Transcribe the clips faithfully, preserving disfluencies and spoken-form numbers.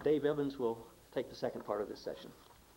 Dave Evans will take the second part of this session.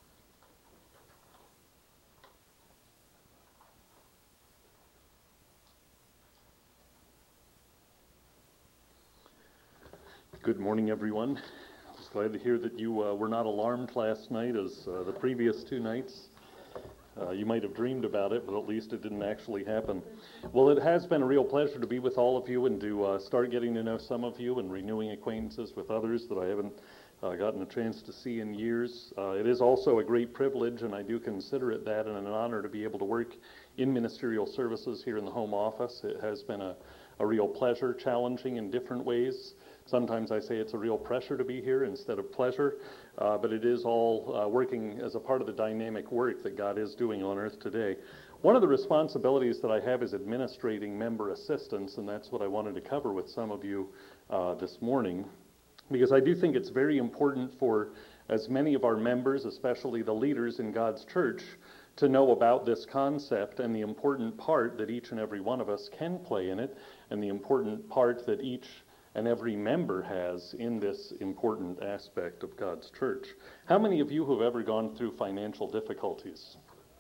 Good morning, everyone. I was glad to hear that you uh, were not alarmed last night as uh, the previous two nights. Uh, you might have dreamed about it, but at least it didn't actually happen. Well, it has been a real pleasure to be with all of you and to uh, start getting to know some of you and renewing acquaintances with others that I haven't uh, gotten a chance to see in years. Uh, it is also a great privilege, and I do consider it that, and an honor to be able to work in ministerial services here in the home office. It has been a, a real pleasure, challenging in different ways. Sometimes I say it's a real pressure to be here instead of pleasure, uh, but it is all uh, working as a part of the dynamic work that God is doing on earth today. One of the responsibilities that I have is administrating member assistance, and that's what I wanted to cover with some of you uh, this morning, because I do think it's very important for as many of our members, especially the leaders in God's church, to know about this concept and the important part that each and every one of us can play in it, and the important part that each and every member has in this important aspect of God's church. How many of you have ever gone through financial difficulties?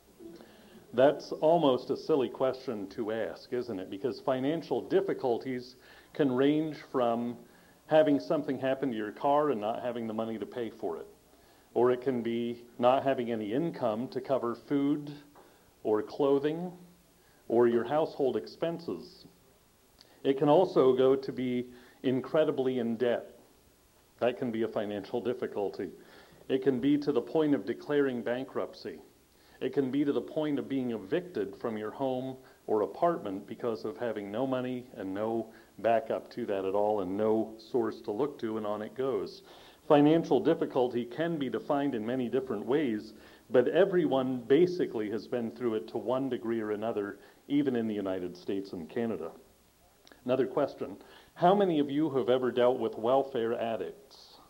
That's almost a silly question to ask, isn't it? Because financial difficulties can range from having something happen to your car and not having the money to pay for it. Or it can be not having any income to cover food or clothing or your household expenses. It can also go to be incredibly in debt. That can be a financial difficulty. It can be to the point of declaring bankruptcy. It can be to the point of being evicted from your home or apartment because of having no money and no backup to that at all and no source to look to, and on it goes. Financial difficulty can be defined in many different ways, but everyone basically has been through it to one degree or another, even in the United States and Canada. Another question. How many of you have ever dealt with welfare addicts?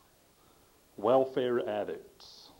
Welfare addicts.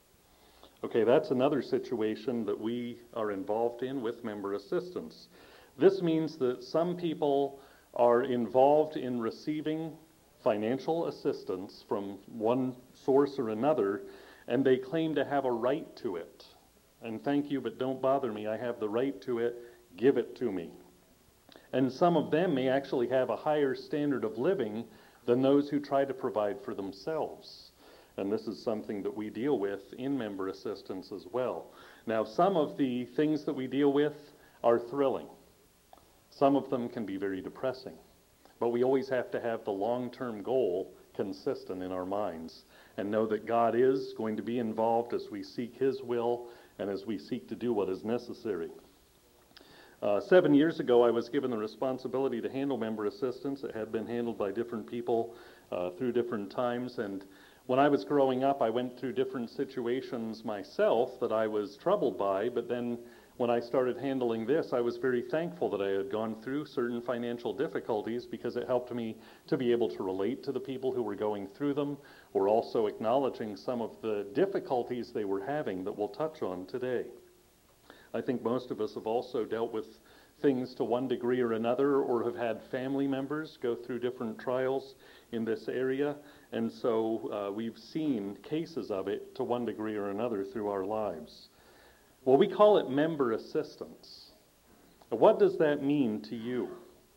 Okay, that's another situation that we are involved in with member assistance. This means that some people are involved in receiving financial assistance from one source or another, and they claim to have a right to it. And thank you, but don't bother me. I have the right to it. Give it to me. And some of them may actually have a higher standard of living than those who try to provide for themselves. And this is something that we deal with in member assistance as well. Now, some of the things that we deal with are thrilling. Some of them can be very depressing. But we always have to have the long-term goal consistent in our minds and know that God is going to be involved as we seek His will and as we seek to do what is necessary. Uh, seven years ago, I was given the responsibility to handle member assistance. It had been handled by different people uh, through different times. And when I was growing up, I went through different situations myself that I was troubled by. But then when I started handling this, I was very thankful that I had gone through certain financial difficulties, because it helped me to be able to relate to the people who were going through them, or also acknowledging some of the difficulties they were having that we'll touch on today. I think most of us have also dealt with things to one degree or another, or have had family members go through different trials in this area, and so uh, we've seen cases of it to one degree or another through our lives. Well, we call it member assistance. What does that mean to you?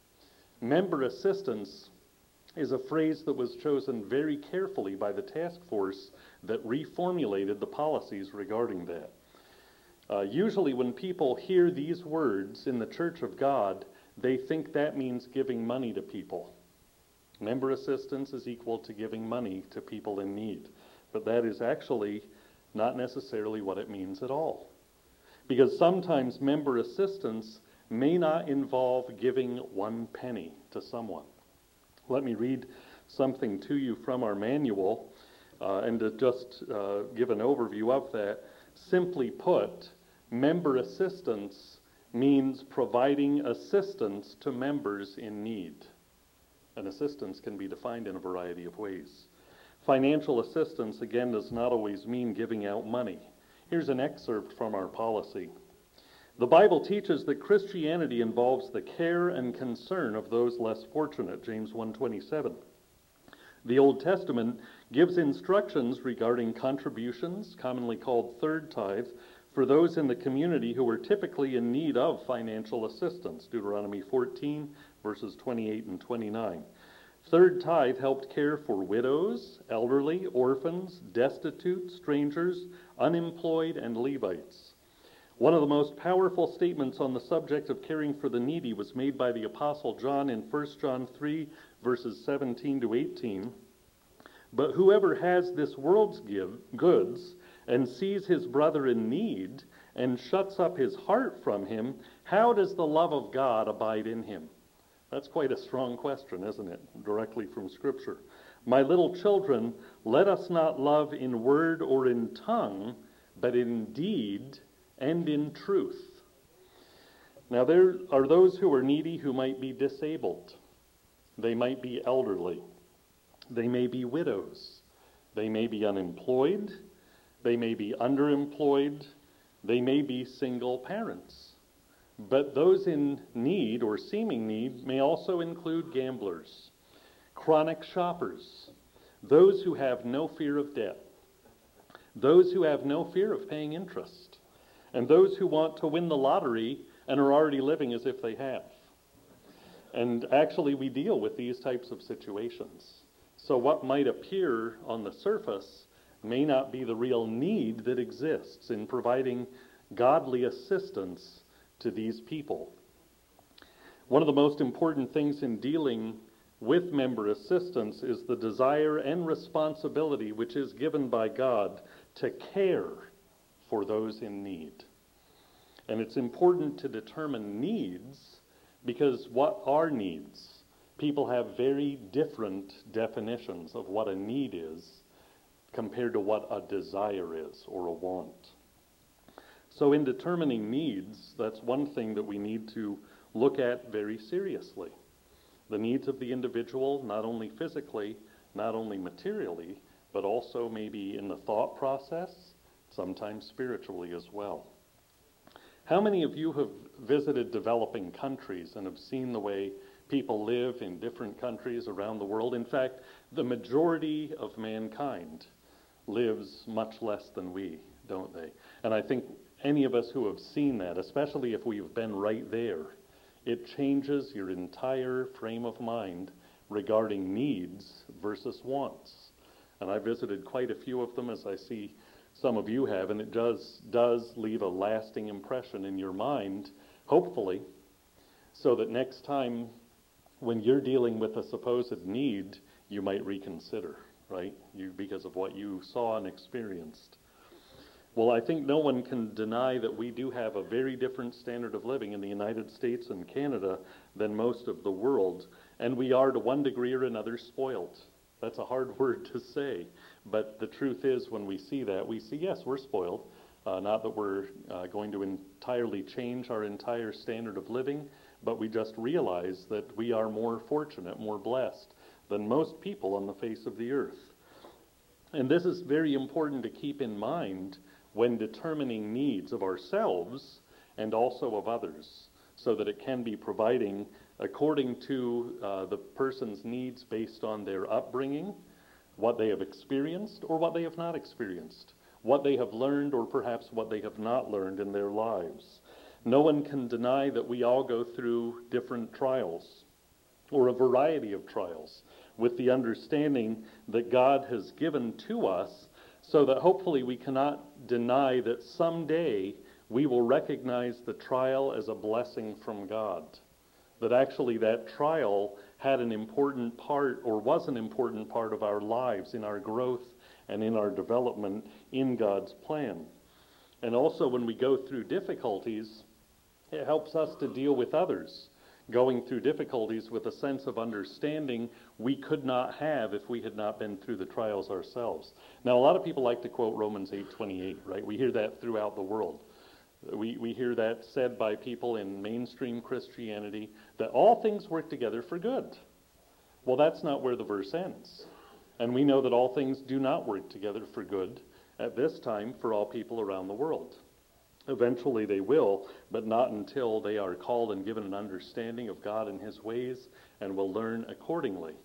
Member assistance is a phrase that was chosen very carefully by the task force that reformulated the policies regarding that. Uh, usually when people hear these words in the Church of God, they think that means giving money to people. Member assistance is equal to giving money to people in need. But that is actually not necessarily what it means at all. Because sometimes member assistance may not involve giving one penny to someone. Let me read something to you from our manual, uh, and to just uh, give an overview of that. Simply put, member assistance means providing assistance to members in need. And assistance can be defined in a variety of ways. Financial assistance, again, does not always mean giving out money. Here's an excerpt from our policy. The Bible teaches that Christianity involves the care and concern of those less fortunate, James one twenty-seven. The Old Testament gives instructions regarding contributions, commonly called third tithe, for those in the community who were typically in need of financial assistance. Deuteronomy fourteen, verses twenty-eight and twenty-nine. Third tithe helped care for widows, elderly, orphans, destitute, strangers, unemployed, and Levites. One of the most powerful statements on the subject of caring for the needy was made by the Apostle John in First John three, verses seventeen to eighteen. But whoever has this world's give, goods and sees his brother in need and shuts up his heart from him, how does the love of God abide in him? That's quite a strong question, isn't it? Directly from Scripture. My little children, let us not love in word or in tongue, but in deed and in truth. Now there are those who are needy who might be disabled. They might be elderly. They may be widows. They may be unemployed. They may be underemployed. They may be single parents. But those in need or seeming need may also include gamblers, chronic shoppers, those who have no fear of debt, those who have no fear of paying interest, and those who want to win the lottery and are already living as if they have. And actually, we deal with these types of situations. So what might appear on the surface may not be the real need that exists in providing godly assistance to these people. One of the most important things in dealing with member assistance is the desire and responsibility which is given by God to care for those in need. And it's important to determine needs because what are needs? People have very different definitions of what a need is compared to what a desire is or a want. So in determining needs, that's one thing that we need to look at very seriously. The needs of the individual, not only physically, not only materially, but also maybe in the thought process, sometimes spiritually as well. How many of you have visited developing countries and have seen the way people live in different countries around the world? In fact, the majority of mankind lives much less than we, don't they? And I think any of us who have seen that, especially if we've been right there, it changes your entire frame of mind regarding needs versus wants. And I visited quite a few of them, as I see some of you have, and it does, does leave a lasting impression in your mind, hopefully, so that next time when you're dealing with a supposed need, you might reconsider, right? You, because of what you saw and experienced. Well, I think no one can deny that we do have a very different standard of living in the United States and Canada than most of the world, and we are to one degree or another spoiled. That's a hard word to say, but the truth is when we see that, we see, yes, we're spoiled. Uh, not that we're uh, going to entirely change our entire standard of living, but we just realize that we are more fortunate, more blessed than most people on the face of the earth. And this is very important to keep in mind when determining needs of ourselves and also of others, so that it can be providing according to uh, the person's needs based on their upbringing, what they have experienced or what they have not experienced, what they have learned or perhaps what they have not learned in their lives. No one can deny that we all go through different trials or a variety of trials with the understanding that God has given to us, so that hopefully we cannot deny that someday we will recognize the trial as a blessing from God. That actually that trial had an important part, or was an important part of our lives, in our growth and in our development in God's plan. And also when we go through difficulties, it helps us to deal with others going through difficulties with a sense of understanding we could not have if we had not been through the trials ourselves. Now, a lot of people like to quote Romans eight twenty-eight, right? We hear that throughout the world. We, we hear that said by people in mainstream Christianity, that all things work together for good. Well, that's not where the verse ends. And we know that all things do not work together for good at this time for all people around the world. Eventually they will, but not until they are called and given an understanding of God and His ways and will learn accordingly.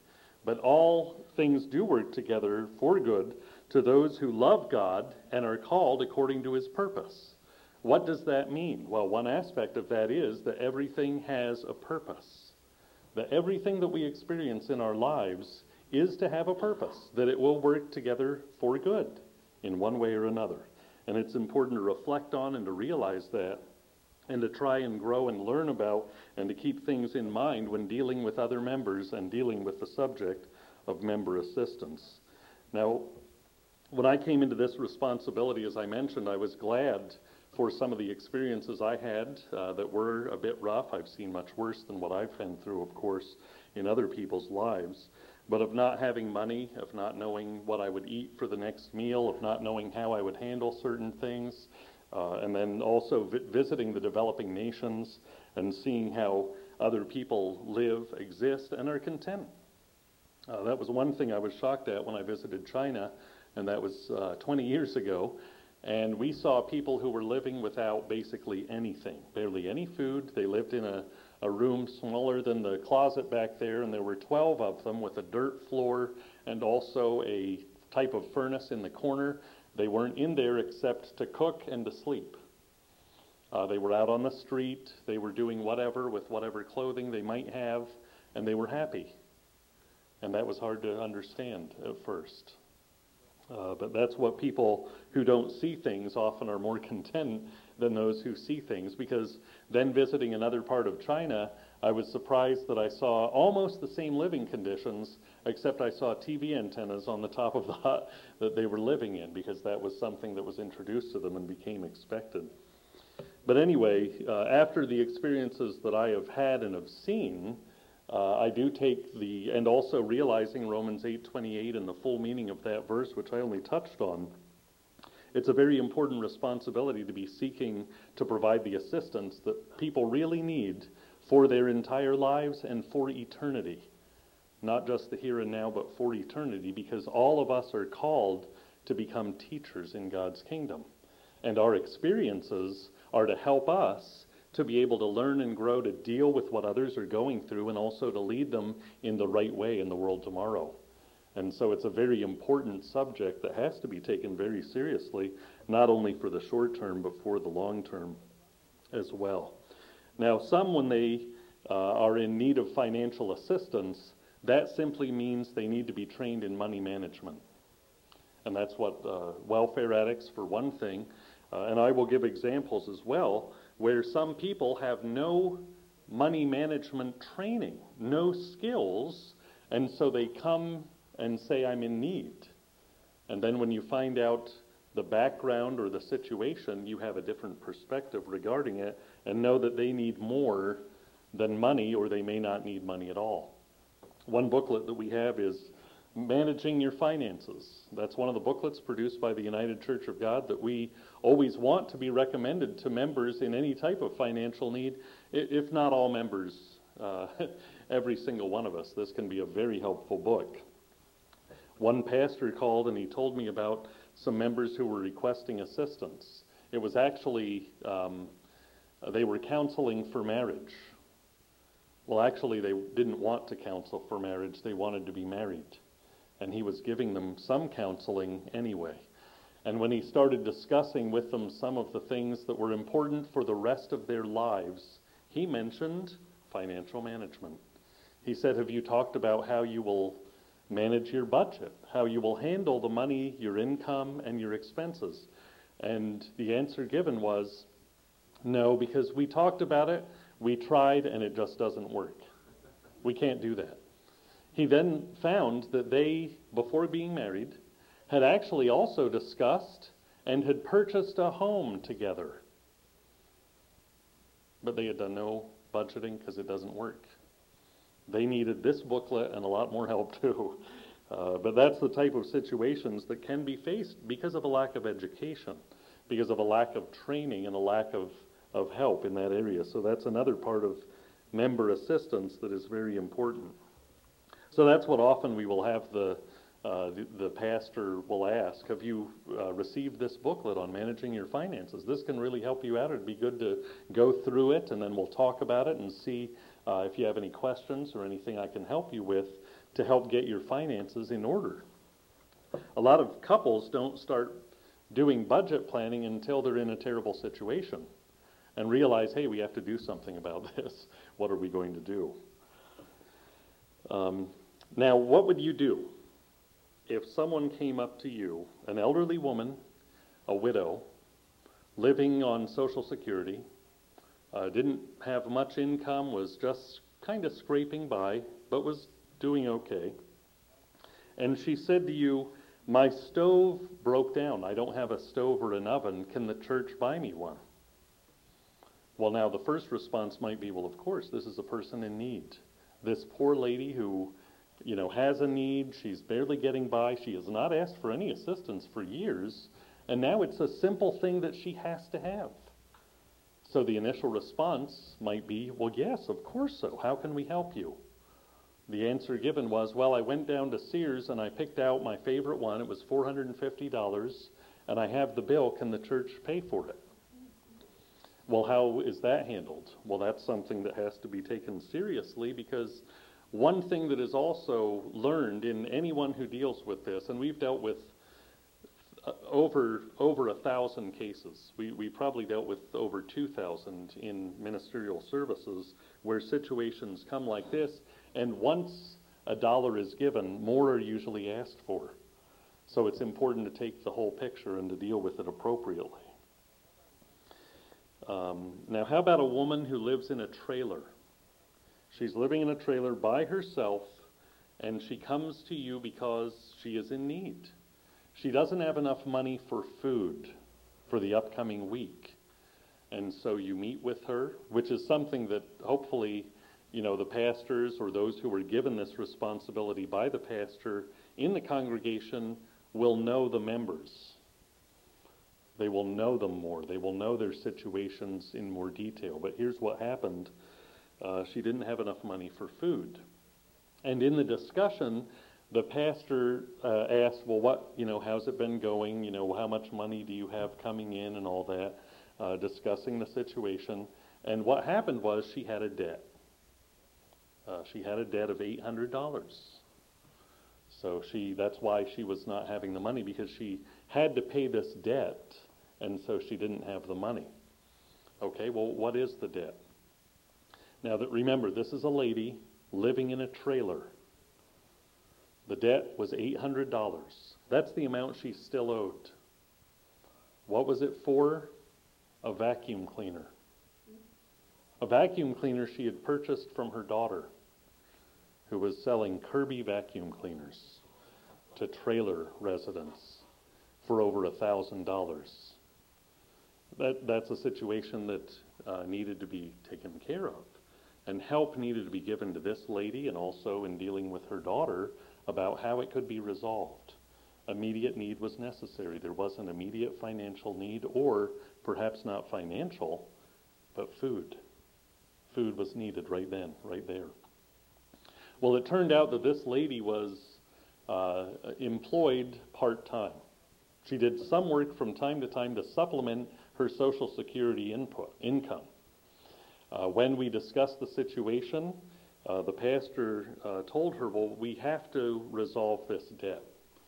But all things do work together for good to those who love God and are called according to his purpose. What does that mean? Well, one aspect of that is that everything has a purpose. That everything that we experience in our lives is to have a purpose, that it will work together for good in one way or another. And it's important to reflect on and to realize that, and to try and grow and learn about and to keep things in mind when dealing with other members and dealing with the subject of member assistance. Now, when I came into this responsibility, as I mentioned, I was glad for some of the experiences I had uh, that were a bit rough. I've seen much worse than what I've been through, of course, in other people's lives. But of not having money, of not knowing what I would eat for the next meal, of not knowing how I would handle certain things, uh, and then also vi- visiting the developing nations and seeing how other people live, exist, and are content. Uh, that was one thing I was shocked at when I visited China, and that was uh, twenty years ago. And we saw people who were living without basically anything, barely any food. They lived in a, a room smaller than the closet back there, and there were twelve of them with a dirt floor and also a type of furnace in the corner. They weren't in there except to cook and to sleep. Uh, they were out on the street. They were doing whatever with whatever clothing they might have, and they were happy. And that was hard to understand at first. Uh, but that's what people who don't see things often are more content than those who see things, because then visiting another part of China, I was surprised that I saw almost the same living conditions, except I saw T V antennas on the top of the hut that they were living in, because that was something that was introduced to them and became expected. But anyway, uh, after the experiences that I have had and have seen, Uh, I do take the, and also realizing Romans eight twenty-eight and the full meaning of that verse, which I only touched on, it's a very important responsibility to be seeking to provide the assistance that people really need for their entire lives and for eternity. Not just the here and now, but for eternity, because all of us are called to become teachers in God's kingdom. And our experiences are to help us to be able to learn and grow to deal with what others are going through, and also to lead them in the right way in the world tomorrow. And so it's a very important subject that has to be taken very seriously, not only for the short term, but for the long term as well. Now, some, when they uh, are in need of financial assistance, that simply means they need to be trained in money management. And that's what uh, welfare addicts, for one thing, uh, and I will give examples as well, where some people have no money management training, no skills, and so they come and say, I'm in need. And then when you find out the background or the situation, you have a different perspective regarding it and know that they need more than money, or they may not need money at all. One booklet that we have is Managing Your Finances. That's one of the booklets produced by the United Church of God that we always want to be recommended to members in any type of financial need, if not all members, uh, every single one of us. This can be a very helpful book. One pastor called and he told me about some members who were requesting assistance. It was actually, um, they were counseling for marriage. Well, actually, they didn't want to counsel for marriage. They wanted to be married. And he was giving them some counseling anyway. And when he started discussing with them some of the things that were important for the rest of their lives, he mentioned financial management. He said, have you talked about how you will manage your budget, how you will handle the money, your income, and your expenses? And the answer given was, no, because we talked about it, we tried, and it just doesn't work. We can't do that. He then found that they, before being married, had actually also discussed and had purchased a home together. But they had done no budgeting because it doesn't work. They needed this booklet and a lot more help too. Uh, but that's the type of situations that can be faced because of a lack of education, because of a lack of training and a lack of, of help in that area. So that's another part of member assistance that is very important. So that's what often we will have the, uh, the, the pastor will ask, have you uh, received this booklet on managing your finances? This can really help you out. It'd be good to go through it, and then we'll talk about it and see uh, if you have any questions or anything I can help you with to help get your finances in order. A lot of couples don't start doing budget planning until they're in a terrible situation and realize, hey, we have to do something about this. What are we going to do? Um, now, what would you do if someone came up to you, an elderly woman, a widow, living on Social Security, uh, didn't have much income, was just kind of scraping by, but was doing okay, and she said to you, my stove broke down. I don't have a stove or an oven. Can the church buy me one? Well, now the first response might be, well, of course, this is a person in need. This poor lady who, you know, has a need, she's barely getting by, she has not asked for any assistance for years, and now it's a simple thing that she has to have. So the initial response might be, well, yes, of course so. How can we help you? The answer given was, well, I went down to Sears and I picked out my favorite one. It was four hundred fifty dollars, and I have the bill. Can the church pay for it? Well, how is that handled? Well, that's something that has to be taken seriously, because one thing that is also learned in anyone who deals with this, and we've dealt with uh, over over a thousand cases. We, we probably dealt with over two thousand in ministerial services where situations come like this, and once a dollar is given, more are usually asked for. So it's important to take the whole picture and to deal with it appropriately. Um, now, how about a woman who lives in a trailer? She's living in a trailer by herself, and she comes to you because she is in need. She doesn't have enough money for food for the upcoming week. And so you meet with her, which is something that hopefully, you know, the pastors or those who were given this responsibility by the pastor in the congregation will know the members. They will know them more. They will know their situations in more detail. But here's what happened. Uh, she didn't have enough money for food. And in the discussion, the pastor uh, asked, well, what, you know, how's it been going? You know, how much money do you have coming in and all that, uh, discussing the situation. And what happened was she had a debt. Uh, she had a debt of eight hundred dollars. So she, that's why she was not having the money, because she had to pay this debt, and so she didn't have the money. Okay, well, what is the debt? Now, that remember, this is a lady living in a trailer. The debt was eight hundred dollars. That's the amount she still owed. What was it for? A vacuum cleaner. A vacuum cleaner she had purchased from her daughter, who was selling Kirby vacuum cleaners to trailer residents for over a thousand dollars. That that's a situation that uh, needed to be taken care of, and help needed to be given to this lady, and also in dealing with her daughter about how it could be resolved. Immediate need was necessary. There was an immediate financial need, or perhaps not financial, but food. Food was needed right then, right there. Well, it turned out that this lady was uh, employed part-time. She did some work from time to time to supplement her Social Security input, income. Uh, when we discussed the situation, uh, the pastor uh, told her, well, we have to resolve this debt.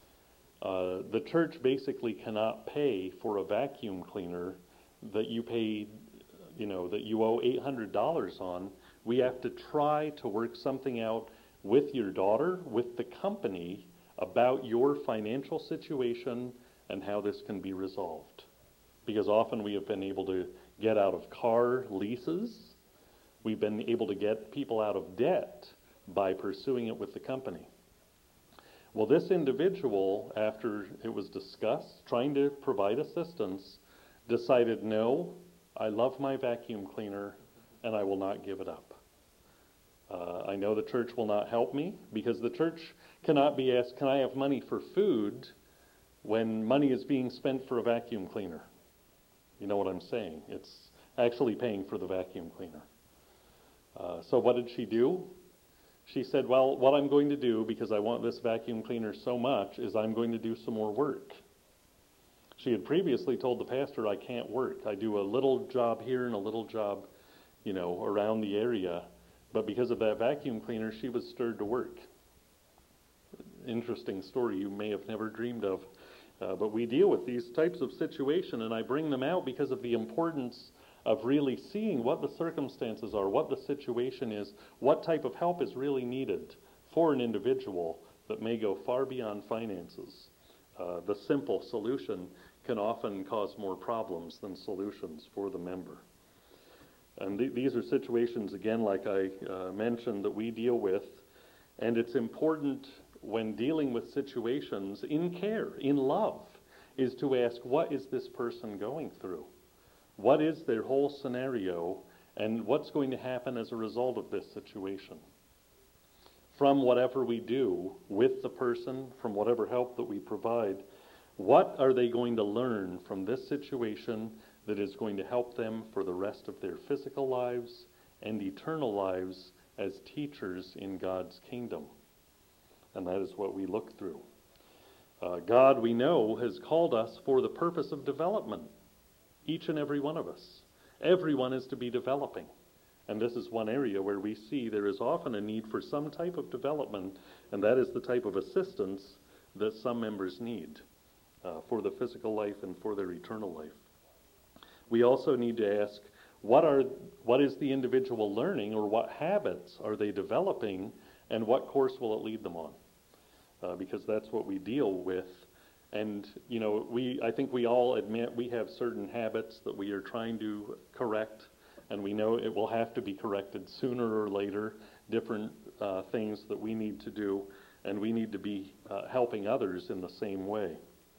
Uh, the church basically cannot pay for a vacuum cleaner that you paid, you know, that you owe eight hundred dollars on. We have to try to work something out with your daughter, with the company, about your financial situation and how this can be resolved. Because often we have been able to get out of car leases. We've been able to get people out of debt by pursuing it with the company. Well, this individual, after it was discussed, trying to provide assistance, decided, no, I love my vacuum cleaner and I will not give it up. Uh, I know the church will not help me, because the church cannot be asked, can I have money for food, when money is being spent for a vacuum cleaner? You know what I'm saying? It's actually paying for the vacuum cleaner. Uh, so what did she do? She said, well, what I'm going to do, because I want this vacuum cleaner so much, is I'm going to do some more work. She had previously told the pastor, I can't work. I do a little job here and a little job, you know, around the area. But because of that vacuum cleaner, she was stirred to work. interesting story you may have never dreamed of. Uh, but we deal with these types of situation, and I bring them out because of the importance of really seeing what the circumstances are, what the situation is, what type of help is really needed for an individual that may go far beyond finances. Uh, the simple solution can often cause more problems than solutions for the member. And th- these are situations, again, like I uh, mentioned, that we deal with, and it's important when dealing with situations in care, in love, is to ask, what is this person going through? What is their whole scenario, and what's going to happen as a result of this situation? From whatever we do with the person, from whatever help that we provide, what are they going to learn from this situation that is going to help them for the rest of their physical lives and eternal lives as teachers in God's kingdom? And that is what we look through. Uh, God, we know, has called us for the purpose of development. Each and every one of us. Everyone is to be developing. And this is one area where we see there is often a need for some type of development, and that is the type of assistance that some members need uh, for the physical life and for their eternal life. We also need to ask, what are what is the individual learning, or what habits are they developing, and what course will it lead them on? Uh, because that's what we deal with. And, you know, we I think we all admit we have certain habits that we are trying to correct, and we know it will have to be corrected sooner or later, different uh, things that we need to do, and we need to be uh, helping others in the same way.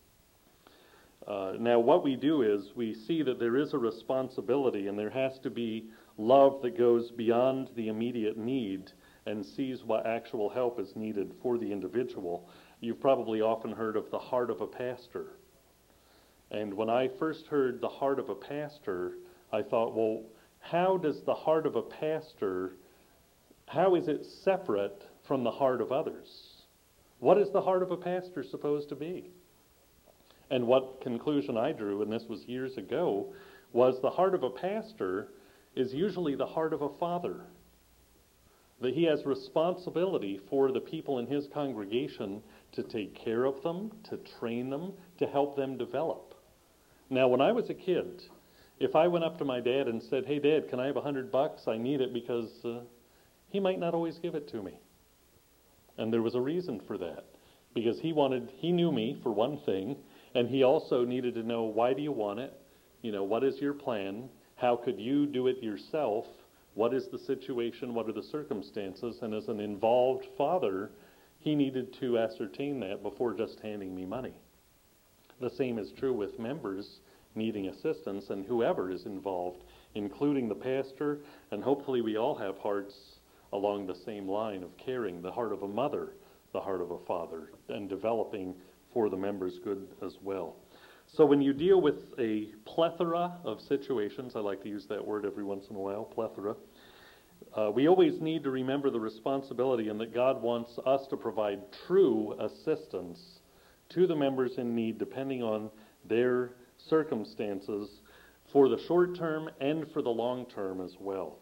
Uh, now, what we do is we see that there is a responsibility, and there has to be love that goes beyond the immediate need and sees what actual help is needed for the individual. You've probably often heard of the heart of a pastor. And when I first heard the heart of a pastor, I thought, well, how does the heart of a pastor, how is it separate from the heart of others? What is the heart of a pastor supposed to be? And what conclusion I drew, and this was years ago, was the heart of a pastor is usually the heart of a father. That he has responsibility for the people in his congregation to take care of them, to train them, to help them develop. Now, when I was a kid, if I went up to my dad and said, hey, Dad, can I have a hundred bucks? I need it, because uh, he might not always give it to me. And there was a reason for that. Because he wanted, he knew me, for one thing, and he also needed to know, why do you want it? You know, what is your plan? How could you do it yourself? What is the situation? What are the circumstances? And as an involved father, he needed to ascertain that before just handing me money. The same is true with members needing assistance, and whoever is involved, including the pastor, and hopefully we all have hearts along the same line of caring, the heart of a mother, the heart of a father, and developing for the members' good as well. So when you deal with a plethora of situations, I like to use that word every once in a while, plethora, uh, we always need to remember the responsibility, and that God wants us to provide true assistance to the members in need, depending on their circumstances, for the short term and for the long term as well.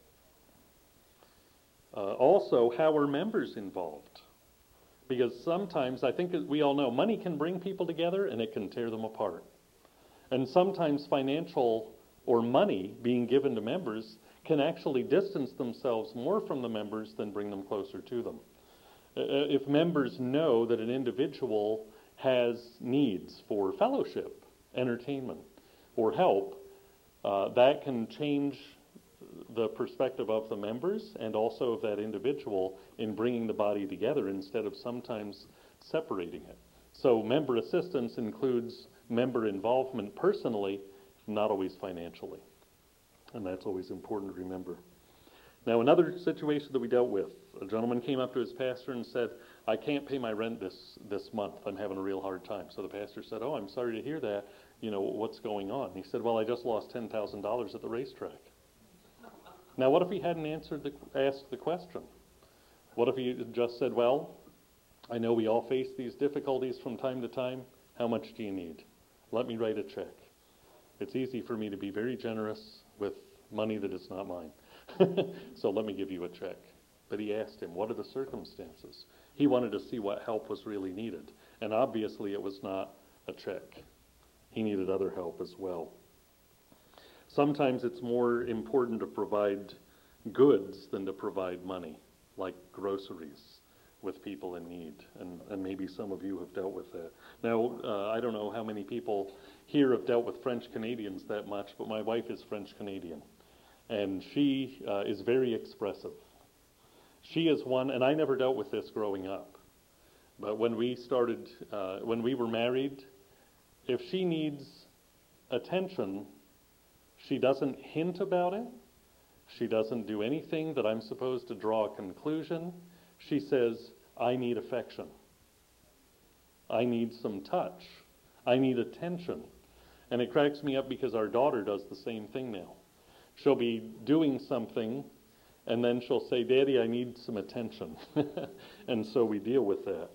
Uh, also, how are members involved? Because sometimes, I think we all know, money can bring people together and it can tear them apart. And sometimes financial or money being given to members can actually distance themselves more from the members than bring them closer to them. Uh, if members know that an individual has needs for fellowship, entertainment, or help, uh, that can change the perspective of the members and also of that individual in bringing the body together instead of sometimes separating it. So member assistance includes member involvement personally, not always financially. And that's always important to remember. Now, another situation that we dealt with, a gentleman came up to his pastor and said, I can't pay my rent this, this month. I'm having a real hard time. So the pastor said, oh, I'm sorry to hear that. You know, what's going on? He said, well, I just lost ten thousand dollars at the racetrack. Now, what if he hadn't answered the, asked the question? What if he just said, well, I know we all face these difficulties from time to time. How much do you need? Let me write a check. It's easy for me to be very generous with money that is not mine. So let me give you a check. But he asked him, what are the circumstances? He wanted to see what help was really needed. And obviously it was not a check. He needed other help as well. Sometimes it's more important to provide goods than to provide money, like groceries with people in need. And, and maybe some of you have dealt with that. Now, uh, I don't know how many people here have dealt with French Canadians that much, but my wife is French Canadian. And she uh, is very expressive. She is one, and I never dealt with this growing up. But when we started, uh, when we were married, if she needs attention, she doesn't hint about it. She doesn't do anything that I'm supposed to draw a conclusion. She says, I need affection. I need some touch. I need attention. And it cracks me up because our daughter does the same thing now. She'll be doing something, and then she'll say, Daddy, I need some attention. And so we deal with that.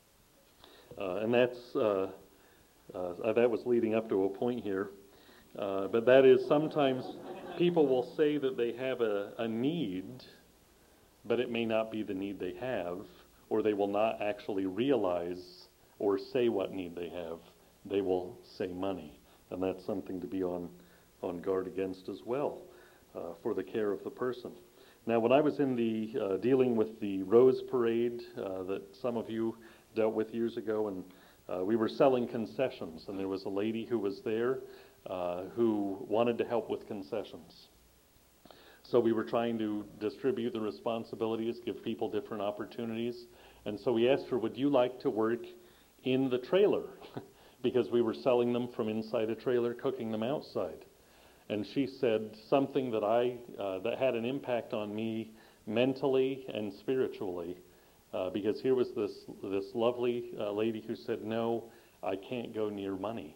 Uh, and that's, uh, uh, that was leading up to a point here. Uh, but that is, sometimes people will say that they have a, a need, but it may not be the need they have, or they will not actually realize or say what need they have. They will say money. And that's something to be on, on guard against as well, uh, for the care of the person. Now, when I was in the, uh, dealing with the Rose Parade uh, that some of you dealt with years ago, and uh, we were selling concessions, and there was a lady who was there uh, who wanted to help with concessions. So we were trying to distribute the responsibilities, give people different opportunities, and so we asked her, would you like to work in the trailer? Because we were selling them from inside a trailer, cooking them outside. And she said something that I uh, that had an impact on me mentally and spiritually, uh, because here was this this lovely uh, lady who said, no, I can't go near money.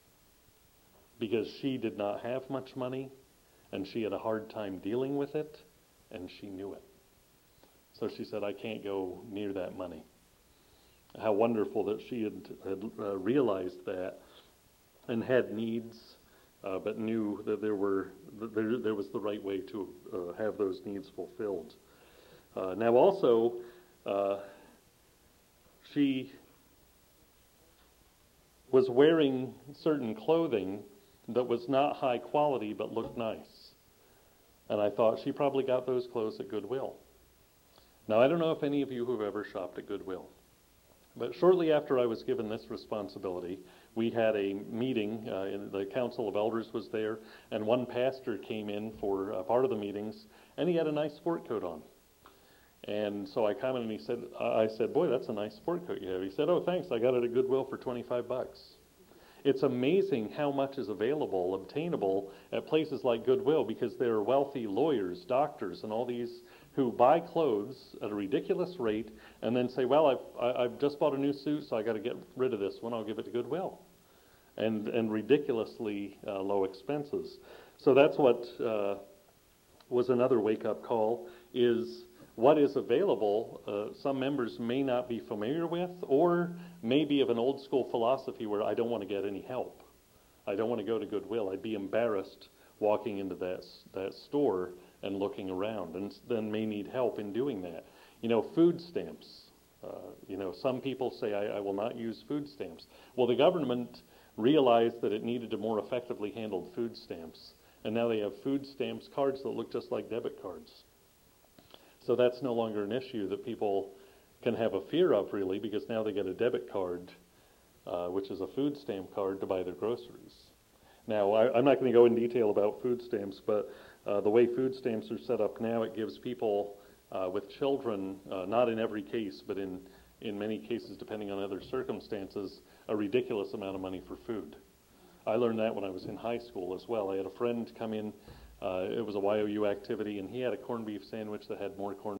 Because she did not have much money, and she had a hard time dealing with it, and she knew it. So she said, I can't go near that money. How wonderful that she had, had uh, realized that and had needs, uh, but knew that there were that there, there was the right way to uh, have those needs fulfilled. Uh, now also, uh, she was wearing certain clothing that was not high quality but looked nice. And I thought she probably got those clothes at Goodwill. Now, I don't know if any of you have ever shopped at Goodwill, but shortly after I was given this responsibility, we had a meeting, uh, and the Council of Elders was there, and one pastor came in for uh, part of the meetings, and he had a nice sport coat on. And so I commented, and he said, I said, boy, that's a nice sport coat you have. He said, oh, thanks, I got it at Goodwill for twenty-five bucks. It's amazing how much is available, obtainable at places like Goodwill, because there are wealthy lawyers, doctors, and all these who buy clothes at a ridiculous rate and then say, well, I've, I, I've just bought a new suit, so I got to get rid of this one, I'll give it to Goodwill. And, and ridiculously uh, low expenses. So that's what uh, was another wake-up call, is what is available, uh, some members may not be familiar with, or maybe of an old school philosophy where I don't want to get any help. I don't want to go to Goodwill. I'd be embarrassed walking into that, that store and looking around, and then may need help in doing that. You know, food stamps. Uh, you know, some people say, I, I will not use food stamps. Well, the government realized that it needed to more effectively handle food stamps, and now they have food stamps cards that look just like debit cards. So that's no longer an issue that people can have a fear of, really, because now they get a debit card, uh, which is a food stamp card, to buy their groceries. Now, I, I'm not going to go in detail about food stamps, but uh, the way food stamps are set up now, it gives people uh, with children, uh, not in every case, but in, in many cases, depending on other circumstances, a ridiculous amount of money for food. I learned that when I was in high school as well. I had a friend come in. Uh, it was a Y O U activity, and he had a corned beef sandwich that had more corned